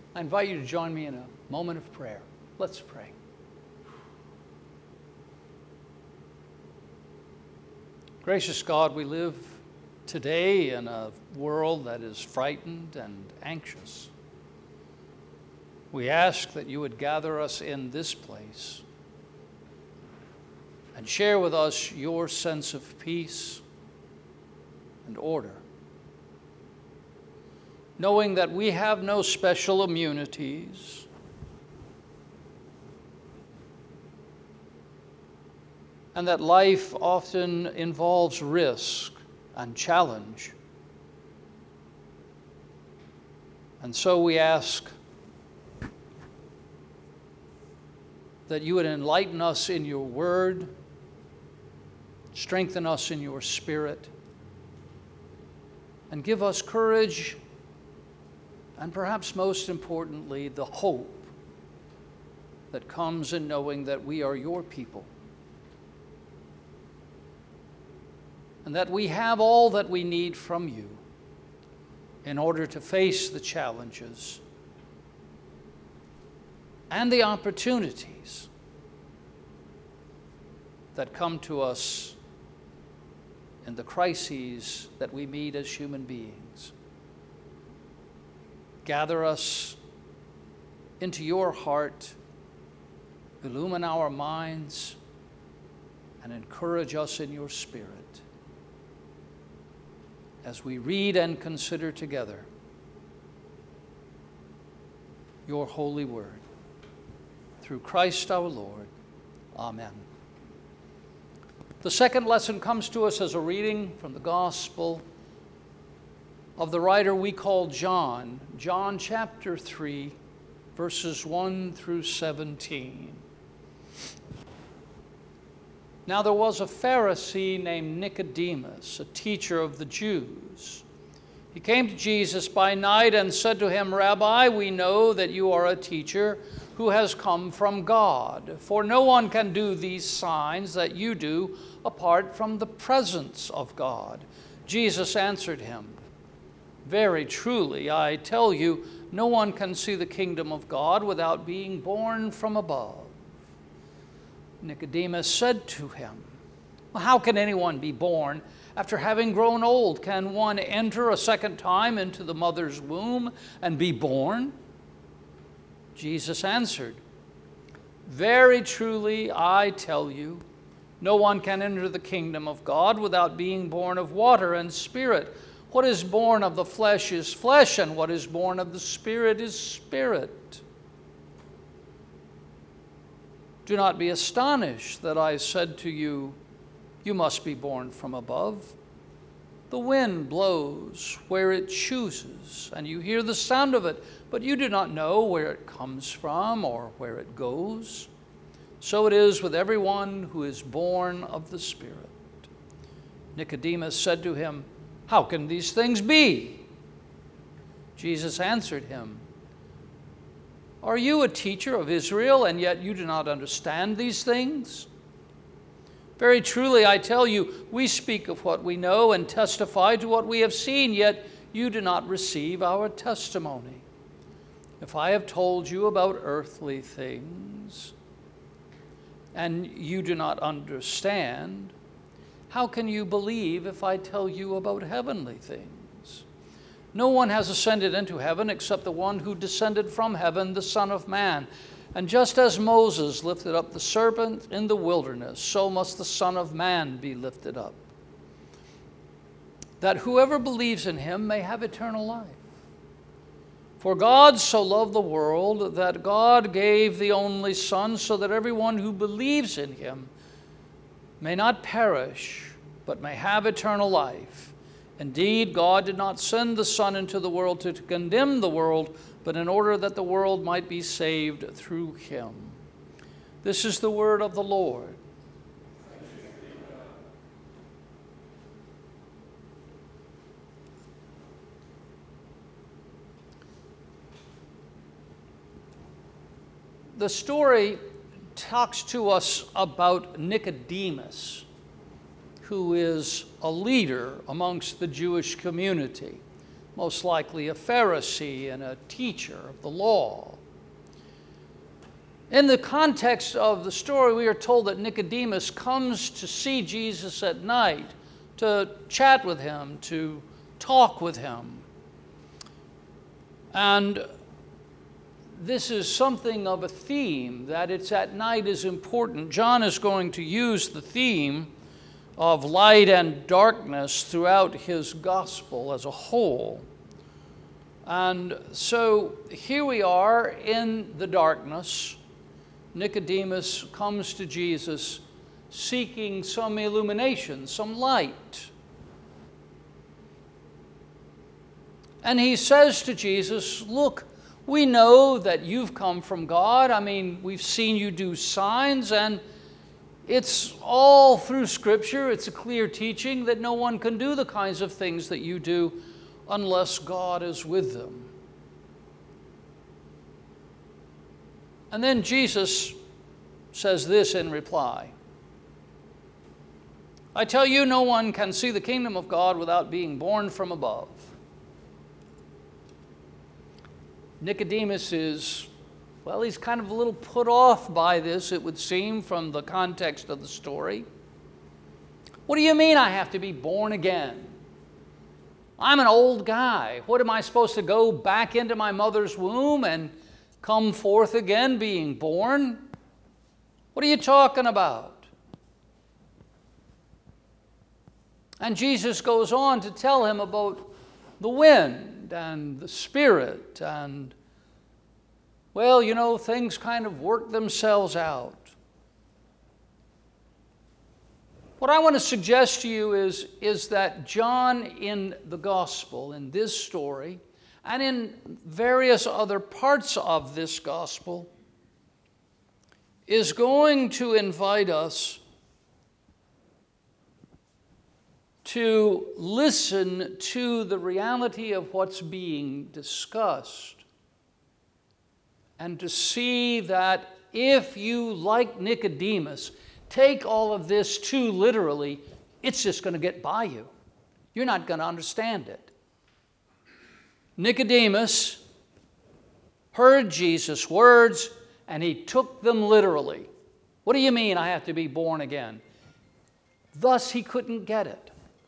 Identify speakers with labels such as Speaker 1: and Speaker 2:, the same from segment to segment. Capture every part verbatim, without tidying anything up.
Speaker 1: I invite you to join me in a moment of prayer. Let's pray. Gracious God, we live today in a world that is frightened and anxious. We ask that you would gather us in this place and share with us your sense of peace and order, knowing that we have no special immunities, and that life often involves risk and challenge. And so we ask that you would enlighten us in your word, strengthen us in your spirit, and give us courage, and perhaps most importantly, the hope that comes in knowing that we are your people, and that we have all that we need from you in order to face the challenges and the opportunities that come to us in the crises that we meet as human beings. Gather us into your heart, illumine our minds, and encourage us in your spirit as we read and consider together your holy word. Through Christ our Lord. Amen. The second lesson comes to us as a reading from the Gospel of the writer we call John, John chapter three, verses one through seventeen. Now there was a Pharisee named Nicodemus, a teacher of the Jews. He came to Jesus by night and said to him, "Rabbi, we know that you are a teacher who has come from God, for no one can do these signs that you do apart from the presence of God." Jesus answered him, "Very truly, I tell you, no one can see the kingdom of God without being born from above." Nicodemus said to him, "Well, how can anyone be born after having grown old? Can one enter a second time into the mother's womb and be born?" Jesus answered, "Very truly, I tell you, no one can enter the kingdom of God without being born of water and spirit. What is born of the flesh is flesh, and what is born of the spirit is spirit. Do not be astonished that I said to you, you must be born from above. The wind blows where it chooses, and you hear the sound of it, but you do not know where it comes from or where it goes. So it is with everyone who is born of the Spirit." Nicodemus said to him, "How can these things be?" Jesus answered him, "Are you a teacher of Israel, and yet you do not understand these things? Very truly, I tell you, we speak of what we know and testify to what we have seen, yet you do not receive our testimony. If I have told you about earthly things, and you do not understand, how can you believe if I tell you about heavenly things? No one has ascended into heaven except the one who descended from heaven, the Son of Man. And just as Moses lifted up the serpent in the wilderness, so must the Son of Man be lifted up, that whoever believes in him may have eternal life. For God so loved the world that God gave the only Son, so that everyone who believes in him may not perish, but may have eternal life. Indeed, God did not send the Son into the world to condemn the world, but in order that the world might be saved through him." This is the word of the Lord. The story talks to us about Nicodemus, who is a leader amongst the Jewish community. most likely a Pharisee and a teacher of the law. In the context of the story, we are told that Nicodemus comes to see Jesus at night, to chat with him, to talk with him. And this is something of a theme, that it's at night is important. John is going to use the theme of light and darkness throughout his gospel as a whole. And so here we are in the darkness. Nicodemus comes to Jesus seeking some illumination, some light. And he says to Jesus, look, we know that you've come from God. I mean, we've seen you do signs, and it's all through Scripture. It's a clear teaching that no one can do the kinds of things that you do unless God is with them. And then Jesus says this in reply. I tell you, no one can see the kingdom of God without being born from above. Nicodemus is, well, he's kind of a little put off by this, it would seem, from the context of the story. What do you mean I have to be born again? I'm an old guy. What am I supposed to go back into my mother's womb and come forth again being born? What are you talking about? And Jesus goes on to tell him about the wind and the Spirit, and, well, you know, things kind of work themselves out. What I want to suggest to you is, is that John in the gospel, in this story, and in various other parts of this gospel, is going to invite us to listen to the reality of what's being discussed, and to see that if you, like Nicodemus, take all of this too literally, it's just going to get by you. You're not going to understand it. Nicodemus heard Jesus' words, and he took them literally. What do you mean I have to be born again? Thus, he couldn't get it.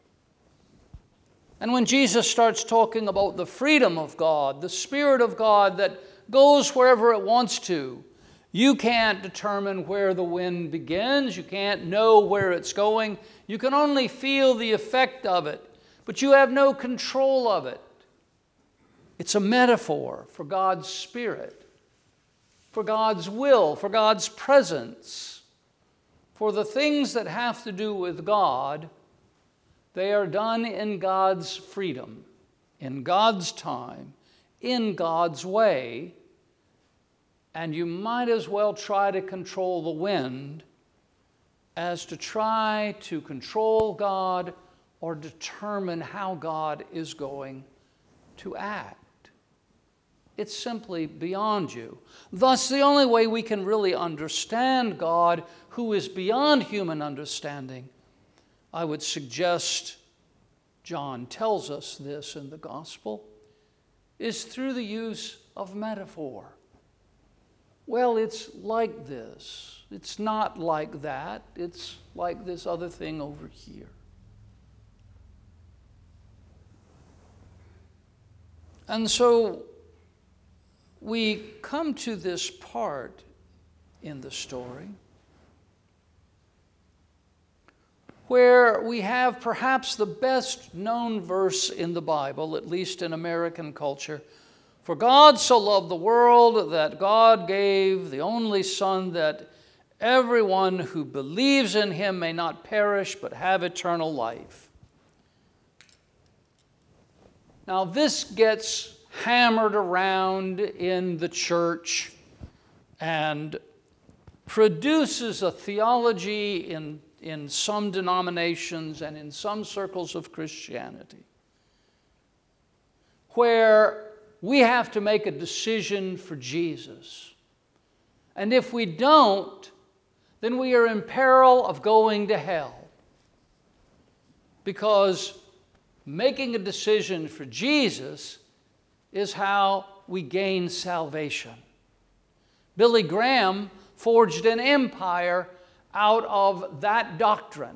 Speaker 1: And when Jesus starts talking about the freedom of God, the Spirit of God that goes wherever it wants to, you can't determine where the wind begins. You can't know where it's going. You can only feel the effect of it, but you have no control of it. It's a metaphor for God's Spirit, for God's will, for God's presence, for the things that have to do with God. They are done in God's freedom, in God's time, in God's way, and you might as well try to control the wind as to try to control God or determine how God is going to act. It's simply beyond you. Thus, the only way we can really understand God, who is beyond human understanding, I would suggest, John tells us this in the gospel, is through the use of metaphor. Well, it's like this. It's not like that. It's like this other thing over here. And so we come to this part in the story where we have perhaps the best known verse in the Bible, at least in American culture. For God so loved the world that God gave the only Son, that everyone who believes in him may not perish but have eternal life. Now this gets hammered around in the church and produces a theology in in some denominations and in some circles of Christianity, where we have to make a decision for Jesus. And if we don't, then we are in peril of going to hell, because making a decision for Jesus is how we gain salvation. Billy Graham forged an empire out of that doctrine.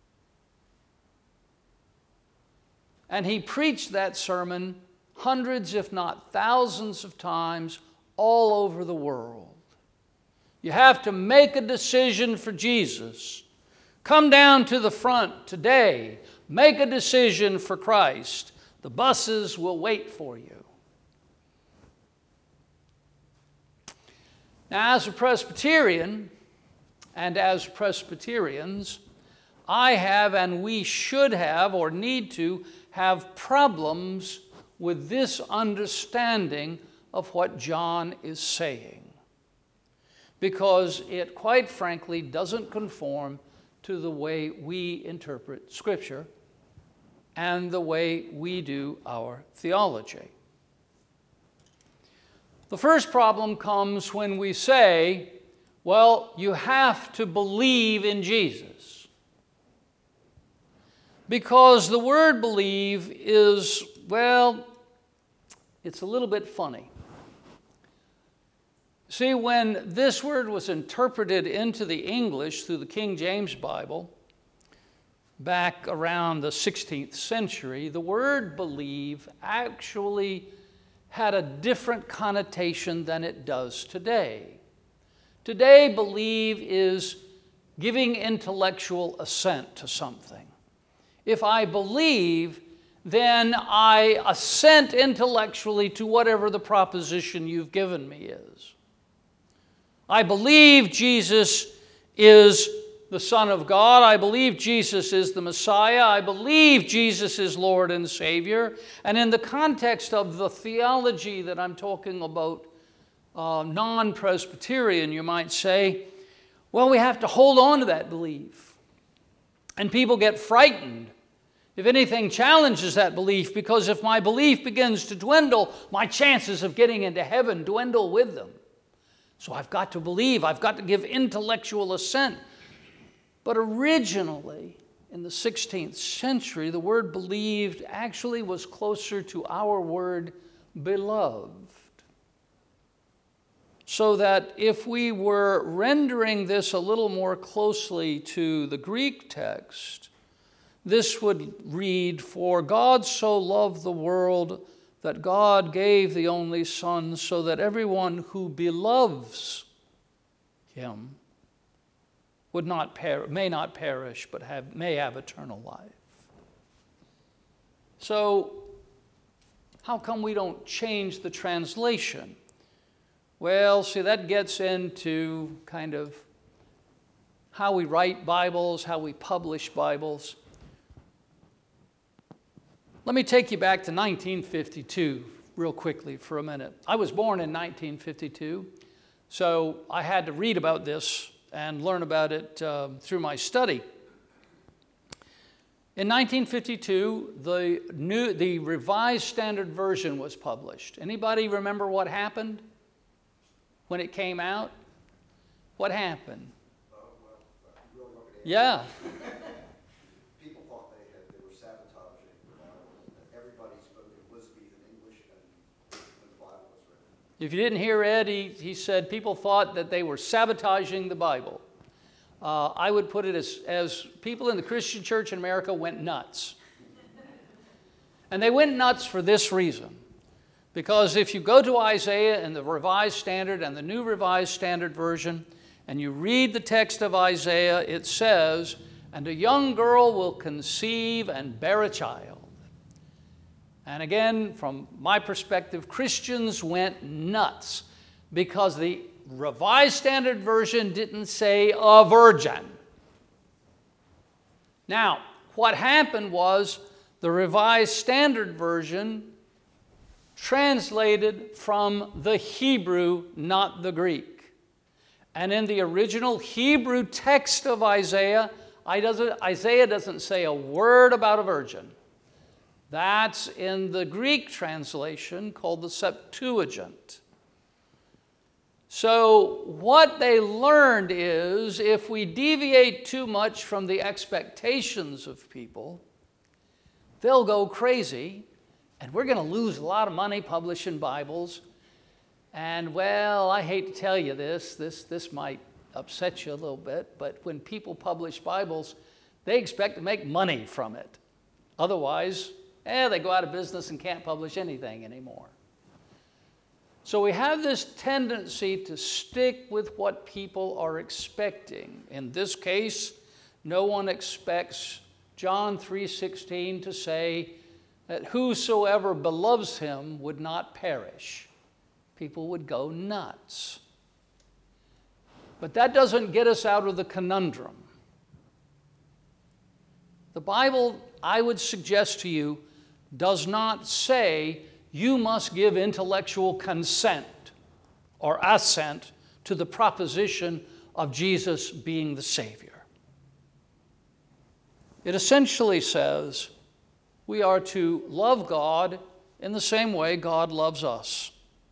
Speaker 1: And he preached that sermon hundreds, if not thousands of times all over the world. You have to make a decision for Jesus. Come down to the front today. Make a decision for Christ. The buses will wait for you. Now, as a Presbyterian, and as Presbyterians, I have, and we should have, or need to, have problems with this understanding of what John is saying, because it, quite frankly, doesn't conform to the way we interpret Scripture and the way we do our theology. The first problem comes when we say, well, you have to believe in Jesus. Because the word believe is, well, it's a little bit funny. See, when this word was interpreted into the English through the King James Bible, back around the sixteenth century, the word believe actually had a different connotation than it does today. Today, believe is giving intellectual assent to something. If I believe, then I assent intellectually to whatever the proposition you've given me is. I believe Jesus is the Son of God. I believe Jesus is the Messiah. I believe Jesus is Lord and Savior. And in the context of the theology that I'm talking about, uh, non-Presbyterian, you might say, well, we have to hold on to that belief. And people get frightened if anything challenges that belief, because if my belief begins to dwindle, my chances of getting into heaven dwindle with them. So I've got to believe. I've got to give intellectual assent. But originally, in the sixteenth century, the word believed actually was closer to our word beloved. So that if we were rendering this a little more closely to the Greek text, this would read, "For God so loved the world that God gave the only Son, so that everyone who beloves him would not per- may not perish, but have, may have eternal life." So, how come we don't change the translation? Well, see, that gets into kind of how we write Bibles, how we publish Bibles. Let me take you back to nineteen fifty-two real quickly for a minute. I was born in nineteen fifty-two, so I had to read about this and learn about it uh, through my study. In nineteen fifty-two, the new, the Revised Standard Version was published. Anybody remember what happened when it came out? What happened?
Speaker 2: Uh, well, you really want me to
Speaker 1: Yeah.
Speaker 2: People thought they had they were sabotaging the Bible. Everybody spoke Elizabethan English and when the Bible was written.
Speaker 1: If you didn't hear Ed, he, he said people thought that they were sabotaging the Bible. Uh, I would put it as, as people in the Christian church in America went nuts. And they went nuts for this reason. Because if you go to Isaiah in the Revised Standard and the New Revised Standard Version, and you read the text of Isaiah, it says, "And a young girl will conceive and bear a child." And again, from my perspective, Christians went nuts because the Revised Standard Version didn't say a virgin. Now, what happened was the Revised Standard Version translated from the Hebrew, not the Greek. And in the original Hebrew text of Isaiah, Isaiah doesn't say a word about a virgin. That's in the Greek translation called the Septuagint. So what they learned is if we deviate too much from the expectations of people, they'll go crazy, and we're going to lose a lot of money publishing Bibles. And, well, I hate to tell you this, this, this might upset you a little bit, but when people publish Bibles, they expect to make money from it. Otherwise, eh, they go out of business and can't publish anything anymore. So we have this tendency to stick with what people are expecting. In this case, no one expects John three sixteen to say that whosoever beloves him would not perish. People would go nuts. But that doesn't get us out of the conundrum. The Bible, I would suggest to you, does not say you must give intellectual consent or assent to the proposition of Jesus being the Savior. It essentially says we are to love God in the same way God loves us.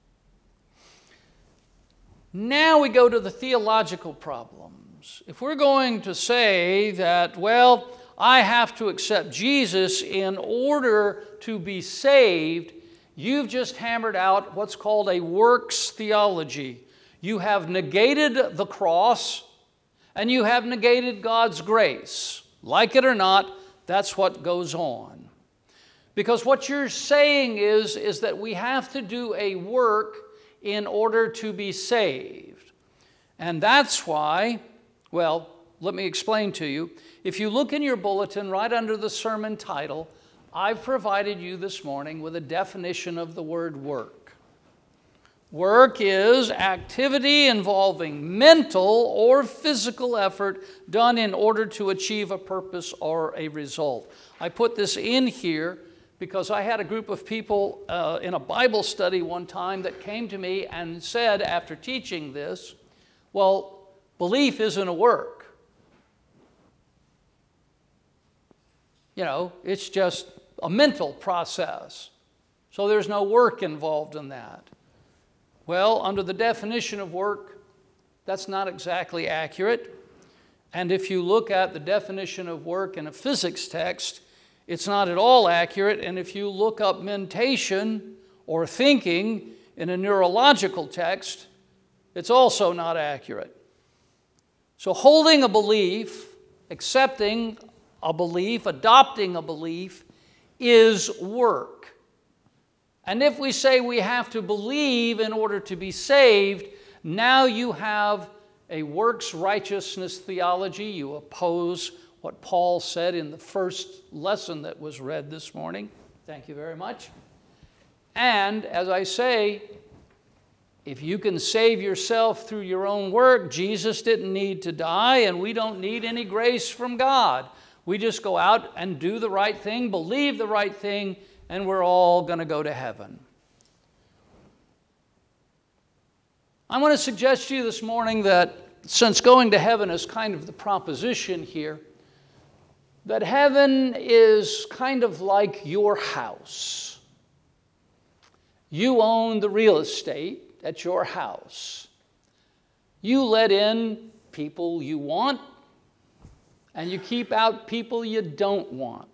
Speaker 1: Now we go to the theological problems. If we're going to say that, well, I have to accept Jesus in order to be saved, you've just hammered out what's called a works theology. You have negated the cross, and you have negated God's grace. Like it or not, that's what goes on. Because what you're saying is, is that we have to do a work in order to be saved. And that's why, well, let me explain to you. If you look in your bulletin right under the sermon title, I've provided you this morning with a definition of the word work. Work is activity involving mental or physical effort done in order to achieve a purpose or a result. I put this in here because I had a group of people uh, in a Bible study one time that came to me and said, after teaching this, well, belief isn't a work. You know, it's just a mental process. So there's no work involved in that. Well, under the definition of work, that's not exactly accurate. And if you look at the definition of work in a physics text, it's not at all accurate. And if you look up mentation or thinking in a neurological text, it's also not accurate. So holding a belief, accepting a belief, adopting a belief, is work. And if we say we have to believe in order to be saved, now you have a works righteousness theology. You oppose what Paul said in the first lesson that was read this morning. Thank you very much. And as I say, if you can save yourself through your own work, Jesus didn't need to die, and we don't need any grace from God. We just go out and do the right thing, believe the right thing, and we're all going to go to heaven. I want to suggest to you this morning that since going to heaven is kind of the proposition here, that heaven is kind of like your house. You own the real estate at your house. You let in people you want, and you keep out people you don't want.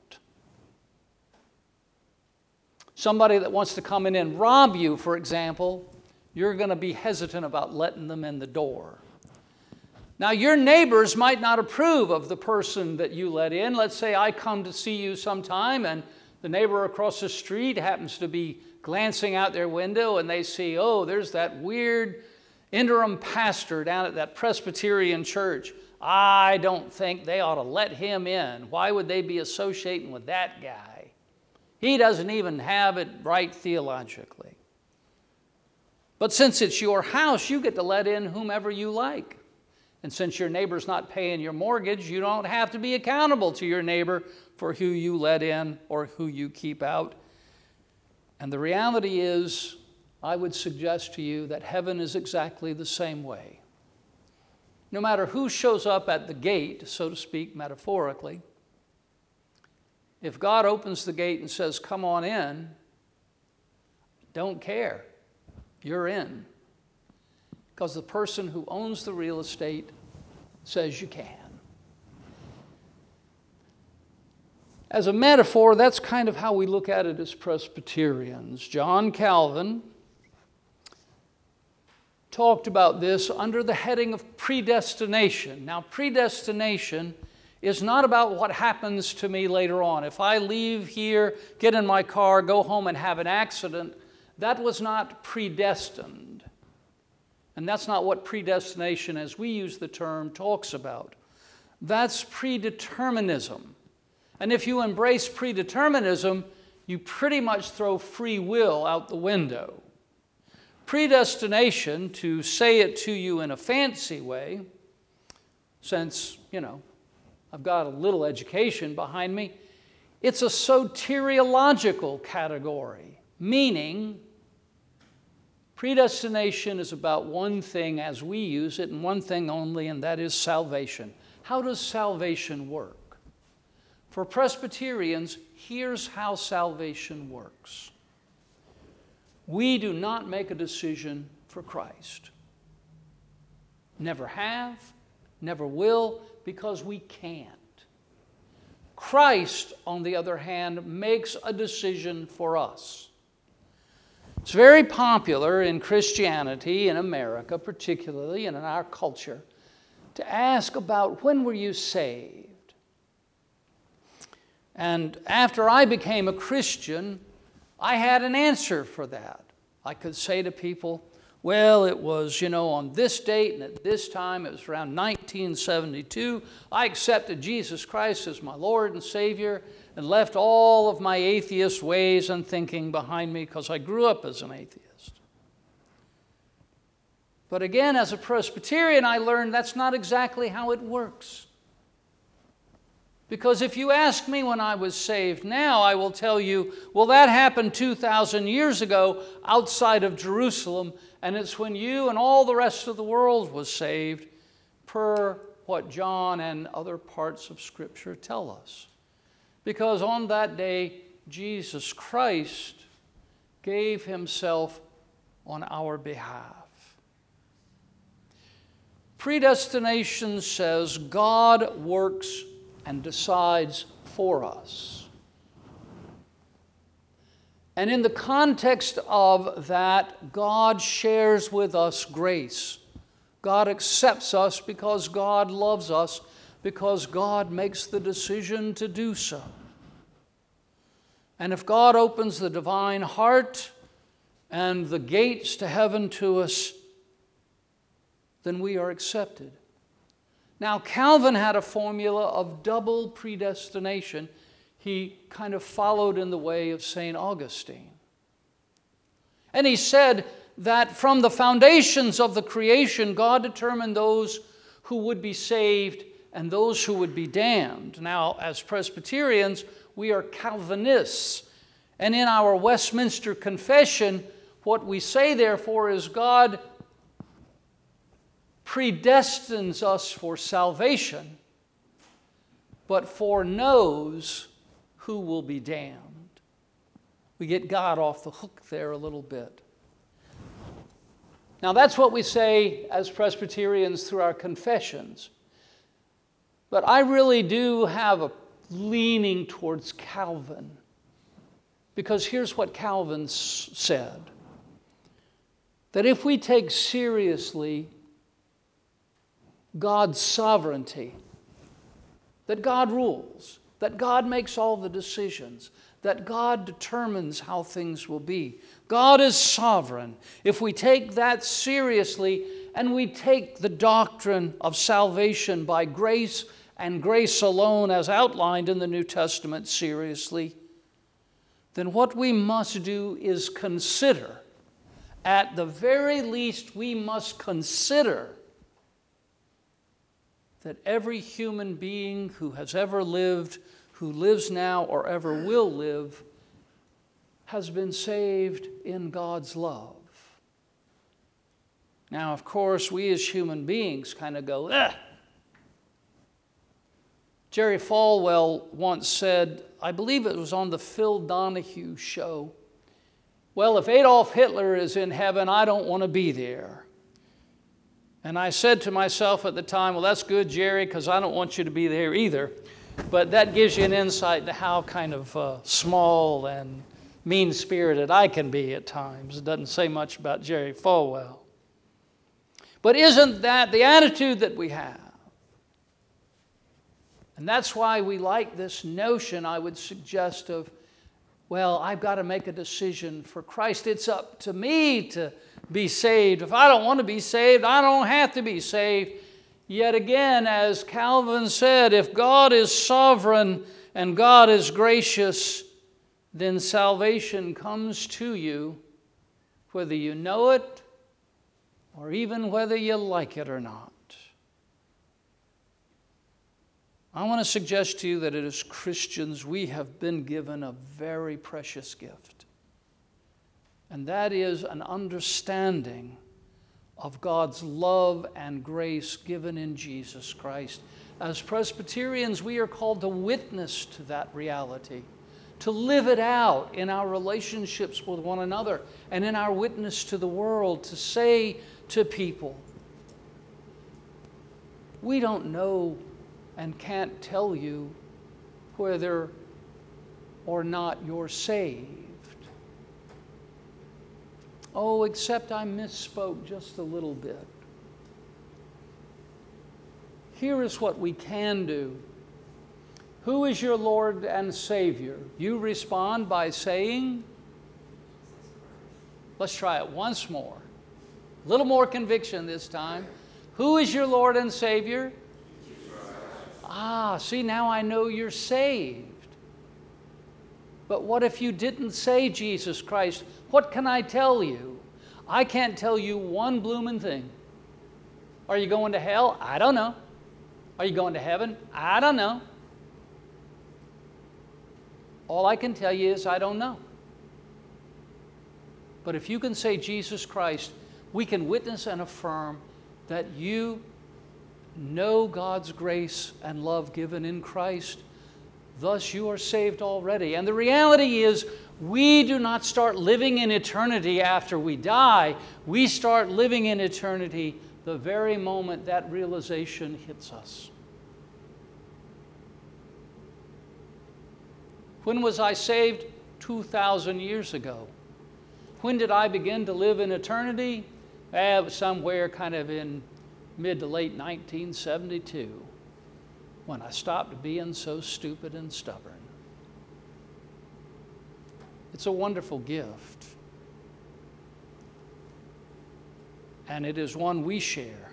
Speaker 1: Somebody that wants to come in and rob you, for example, you're going to be hesitant about letting them in the door. Now, your neighbors might not approve of the person that you let in. Let's say I come to see you sometime, and the neighbor across the street happens to be glancing out their window, and they see, oh, there's that weird interim pastor down at that Presbyterian church. I don't think they ought to let him in. Why would they be associating with that guy? He doesn't even have it right theologically. But since it's your house, you get to let in whomever you like. And since your neighbor's not paying your mortgage, you don't have to be accountable to your neighbor for who you let in or who you keep out. And the reality is, I would suggest to you that heaven is exactly the same way. No matter who shows up at the gate, so to speak, metaphorically, if God opens the gate and says, come on in, don't care. You're in. Because the person who owns the real estate says you can. As a metaphor, that's kind of how we look at it as Presbyterians. John Calvin talked about this under the heading of predestination. Now, predestination is not about what happens to me later on. If I leave here, get in my car, go home and have an accident, that was not predestined. And that's not what predestination, as we use the term, talks about. That's predeterminism. And if you embrace predeterminism, you pretty much throw free will out the window. Predestination, to say it to you in a fancy way, since, you know, I've got a little education behind me, it's a soteriological category, meaning predestination is about one thing as we use it, and one thing only, and that is salvation. How does salvation work? For Presbyterians, here's how salvation works. We do not make a decision for Christ. Never have, never will, because we can't. Christ, on the other hand, makes a decision for us. It's very popular in Christianity, in America particularly, and in our culture, to ask about when were you saved? And after I became a Christian, I had an answer for that. I could say to people, well, it was, you know, on this date and at this time, it was around nineteen seventy-two, I accepted Jesus Christ as my Lord and Savior and left all of my atheist ways and thinking behind me because I grew up as an atheist. But again, as a Presbyterian, I learned that's not exactly how it works. Because if you ask me when I was saved now, I will tell you, well, that happened two thousand years ago outside of Jerusalem, and it's when you and all the rest of the world was saved, per what John and other parts of Scripture tell us. Because on that day, Jesus Christ gave himself on our behalf. Predestination says God works and decides for us. And in the context of that, God shares with us grace. God accepts us because God loves us, because God makes the decision to do so. And if God opens the divine heart and the gates to heaven to us, then we are accepted. Now, Calvin had a formula of double predestination. He kind of followed in the way of Saint Augustine. And he said that from the foundations of the creation, God determined those who would be saved and those who would be damned. Now, as Presbyterians, we are Calvinists. And in our Westminster Confession, what we say, therefore, is God predestines us for salvation, but foreknows who will be damned. We get God off the hook there a little bit. Now, that's what we say as Presbyterians through our confessions. But I really do have a leaning towards Calvin, because here's what Calvin s- said, that if we take seriously God's sovereignty, that God rules, that God makes all the decisions, that God determines how things will be. God is sovereign. If we take that seriously and we take the doctrine of salvation by grace and grace alone as outlined in the New Testament seriously, then what we must do is consider, at the very least we must consider that every human being who has ever lived, who lives now or ever will live, has been saved in God's love. Now, of course, we as human beings kind of go, eh. Jerry Falwell once said, I believe it was on the Phil Donahue show, well, if Adolf Hitler is in heaven, I don't want to be there. And I said to myself at the time, well, that's good, Jerry, because I don't want you to be there either. But that gives you an insight to how kind of uh, small and mean-spirited I can be at times. It doesn't say much about Jerry Falwell. But isn't that the attitude that we have? And that's why we like this notion, I would suggest, of, well, I've got to make a decision for Christ. It's up to me to be saved. If I don't want to be saved, I don't have to be saved. Yet again, as Calvin said, if God is sovereign and God is gracious, then salvation comes to you, whether you know it or even whether you like it or not. I want to suggest to you that as Christians, we have been given a very precious gift. And that is an understanding of God's love and grace given in Jesus Christ. As Presbyterians, we are called to witness to that reality, to live it out in our relationships with one another and in our witness to the world, to say to people, we don't know and can't tell you whether or not you're saved. Oh, except I misspoke just a little bit. Here is what we can do. Who is your Lord and Savior? You respond by saying, let's try it once more. A little more conviction this time. Who is your Lord and Savior? Ah, see, now I know you're saved. But what if you didn't say Jesus Christ? What can I tell you? I can't tell you one bloomin' thing. Are you going to hell? I don't know. Are you going to heaven? I don't know. All I can tell you is I don't know. But if you can say Jesus Christ, we can witness and affirm that you know God's grace and love given in Christ. Thus you are saved already. And the reality is, we do not start living in eternity after we die. We start living in eternity the very moment that realization hits us. When was I saved? two thousand years ago. When did I begin to live in eternity? Eh, it was somewhere kind of in mid to late nineteen seventy-two, when I stopped being so stupid and stubborn. It's a wonderful gift. And it is one we share,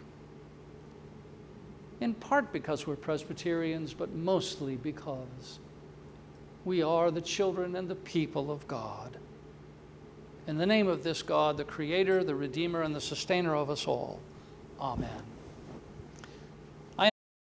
Speaker 1: in part because we're Presbyterians, but mostly because we are the children and the people of God. In the name of this God, the Creator, the Redeemer, and the Sustainer of us all, amen.